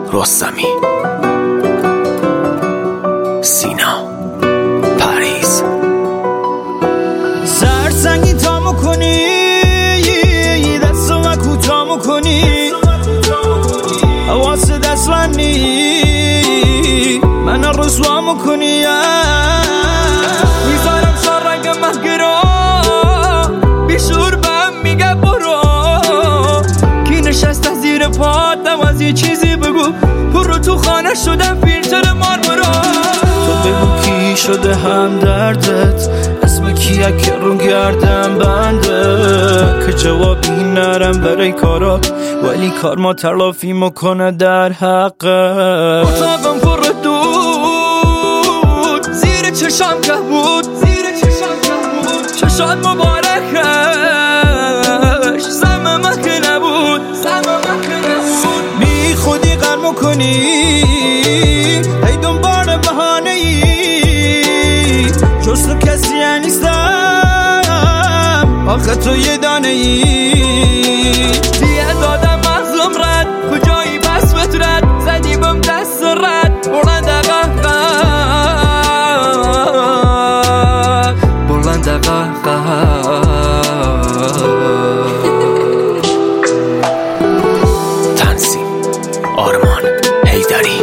رستمی، سینا، پریز. سرسنگی تا میکنی، دست و کوتا میکنی، حواس دست ونی من رسوا میکنی. میذارم شار رنگ مهگرا بیشور بهم میگه برو، کی نشسته زیر پات نوازی چیزی بگو، پر تو خانه شدم فیلتر مارمرا. تو بگو کی شده هم دردت، اسم کیه که رو گردم بنده، که جوابی نرم برای کارا ولی کار ما تلافی مکنه در حقه. اتاقم پر دود زیر چشم که بود، چشات مبارکش زم مکه نبود، بی خودی غرم کنی ای دنبال بهانه ای، جز تو کسی نیستم آخه تو یه دانه ای. دیگه دادم مغزم رد، کجایی بس بترد، زدی بم دست رد، بلند قهقه بلند قهقه. تنظیم آرمان حیدری.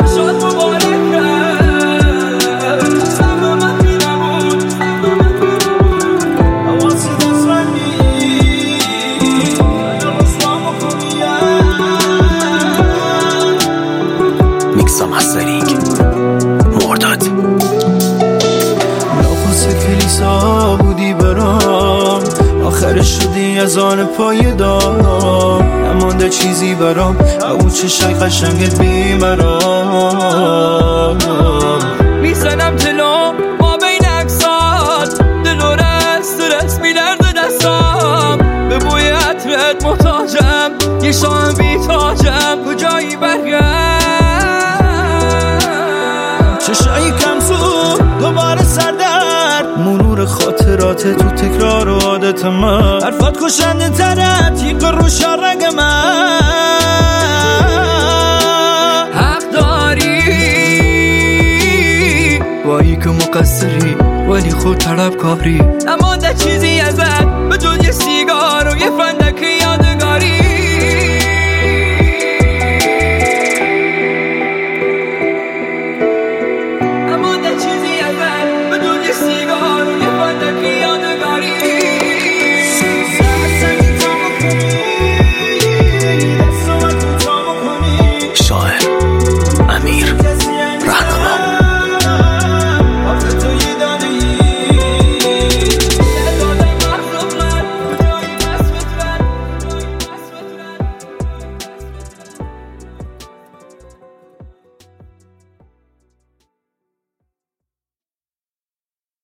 میکسا مسترینگ مرداد. نفس کلیسا بودی برام، آخرش شدی از آن پای دام، نمانده چیزی برام او چشای قشنگت بیمرام. میزنم تلو ما بین اکسات، دل و رست میلرد دستام، به بوی عطرت محتاجم، یه شام بیتاجم، کجایی برگرد. چشایی کم سو دوباره سردرد، مرور خاطرات تو تکرار و عادت من، حرفات کشنده تره تیق رو شرگ من. حق داری بایی که مقصری ولی خود طلب کاری، نمانده چیزی ازت به جز یه سیگار و یه فندک یادگاری. شاعر امیر